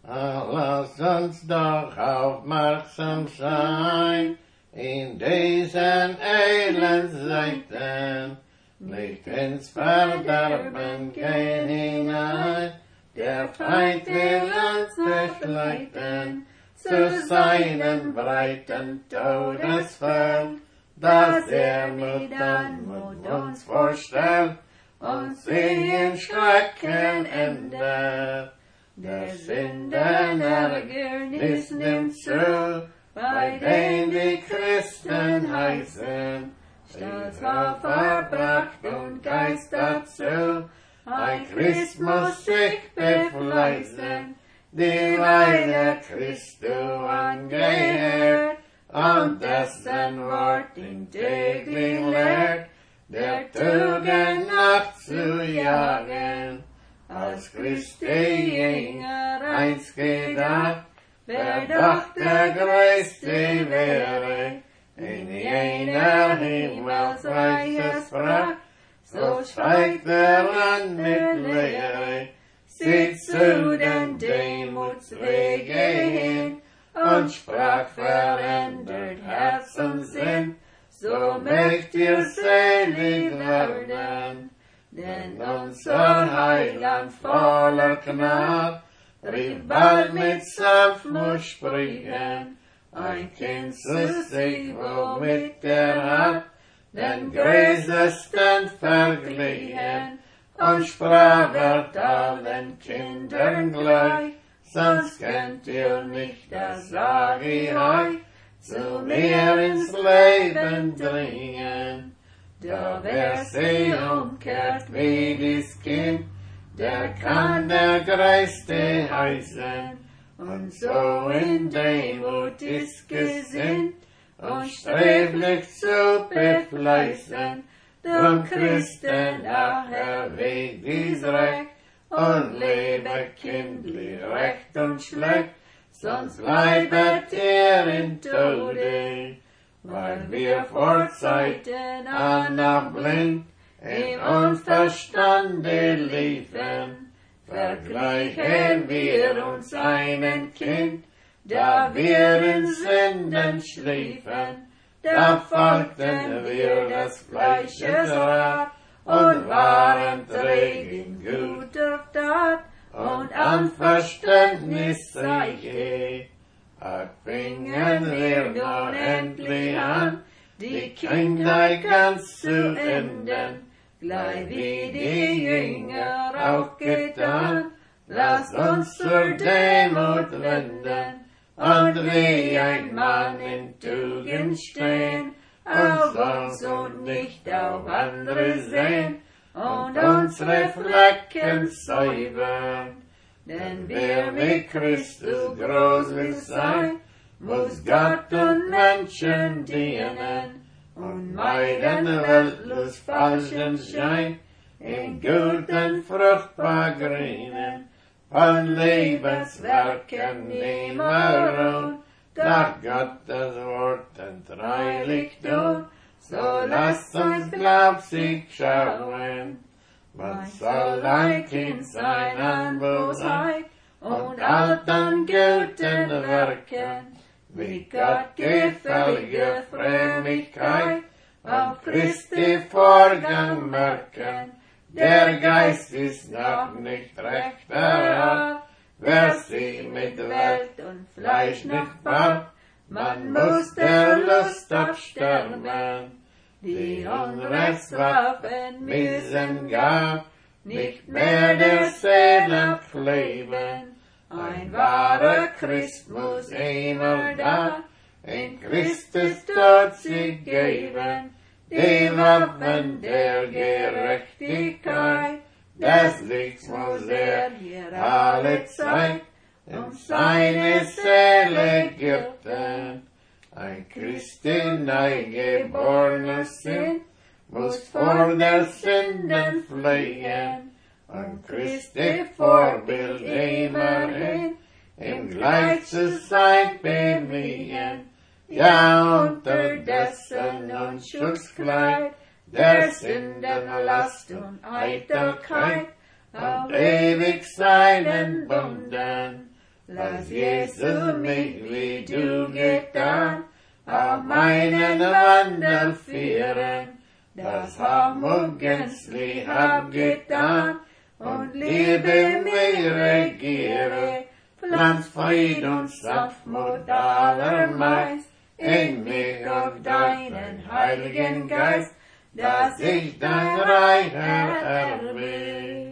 Lass uns doch aufmerksam sein, in diesen Elendzeiten, nicht ins Verderben gehen hinein, der Feind will uns verleiten, zu seinen breiten Todesfeld, dass mit Anmut uns vorstellt, und sehen Schrecken ändert. Der Sündenärgernis nimmt zu, bei denen die Christen heißen, Stolz auf Verbracht und Geist dazu, ein Christ muss sich befleißen, die Weile Christu angehört, und dessen Wort ihn täglich lehrt, der Tugend nachzujagen. Als Christi Jünger einst gedacht, wer doch der Größte wäre, in jener himmelsreiches Pracht, so steigt an mit Lehre, sieht zu den Demutswege hin, und sprach verändert Herz und Sinn, so möcht ihr selig werden. Denn unser Heiland voller Gnade rief bald mit Sanftmut sprechen, ein Kind zu sich, womit hat den Größesten verglichen, und sprach allen Kindern gleich, sonst kennt ihr nicht, das sag ich euch, zu mir ins Leben dringen. Da wer sie umkehrt wie dies Kind, der kann der Größte heißen, und so in Demut ist gesinnt, und streblich zu befleißen, drum Christen nachher Weg dies Recht, und lebe kindlich recht und schlecht, sonst bleibet ihr in Tode. Weil wir vor Zeiten an noch blind im Unverstande liefen, vergleichen wir uns einem Kind, da wir in Sünden schliefen, da folgten wir des Fleisches Rat und waren träg in guter Tat und an Verständnis Zeichen. Ach, fingen wir nun endlich an, die Kindheit ganz zu enden, gleich wie die Jünger auch getan. Lasst uns zur Demut wenden und wie ein Mann in Tugend stehen, auf uns und nicht auf andere sehen und unsere Flecken säubern. Denn wer mit Christus groß will sein, muss Gott und Menschen dienen und meiden weltlos falschen Schein, in guten fruchtbar grünen, von Lebenswerken nimmer ruhen, da Gott das Wort entreilig tut, so lasst uns glaubsig schauen. Man soll ein Kind sein an Bosheit und alt an guten Werken, wie Gott gefällige Frömmigkeit auf Christi Vorgang merken. Der Geist ist noch nicht recht erhabt, wer sie mit Welt und Fleisch nicht baut, man muss der Lust absterben. Die Unrechtswaffen müssen gar nicht mehr der Seele kleben. Ein wahrer Christ muss immer da in Christus Tod sich geben. Die Waffen der Gerechtigkeit, des Lichts muss hier alle Zeit seine Seele gürten. Ein Christ in Neugeborenes sind, muss vor der Sünden fliehen, und Christi Vorbild immerhin, ihm gleich zu sein bemühen, ja unterdessen Unschuldskleid, der Sünden Last und Eitelkeit, auf ewig seinen Bunden, lass Jesus mich wie du getan, auf meinen Wandel führen, das Hoffnung gänzlich abgetan, und Liebe mich regiere, pflanz Fried und Sanftmut allermeist in mich auf deinen Heiligen Geist, dass ich dein Reich erbe.